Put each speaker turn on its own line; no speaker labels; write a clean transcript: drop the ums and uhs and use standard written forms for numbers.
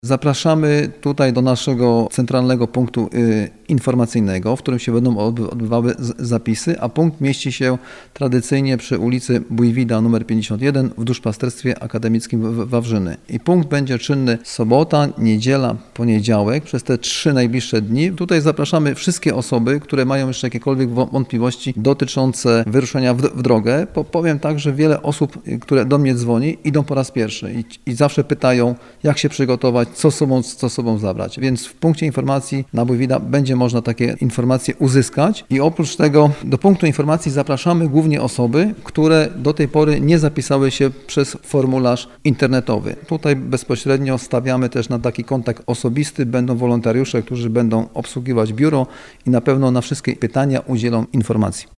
Zapraszamy tutaj do naszego centralnego punktu informacyjnego, w którym się będą odbywały zapisy, a punkt mieści się tradycyjnie przy ulicy Bójwida nr 51 w Duszpasterstwie Akademickim Wawrzyny. I punkt będzie czynny sobota, niedziela, poniedziałek przez te 3 najbliższe dni. Tutaj zapraszamy wszystkie osoby, które mają jeszcze jakiekolwiek wątpliwości dotyczące wyruszenia w drogę. Powiem tak, że wiele osób, które do mnie dzwoni, idą po raz pierwszy i zawsze pytają, jak się przygotować, co sobą zabrać. Więc w punkcie informacji na Bójwida będzie można takie informacje uzyskać i oprócz tego do punktu informacji zapraszamy głównie osoby, które do tej pory nie zapisały się przez formularz internetowy. Tutaj bezpośrednio stawiamy też na taki kontakt osobisty, będą wolontariusze, którzy będą obsługiwać biuro i na pewno na wszystkie pytania udzielą informacji.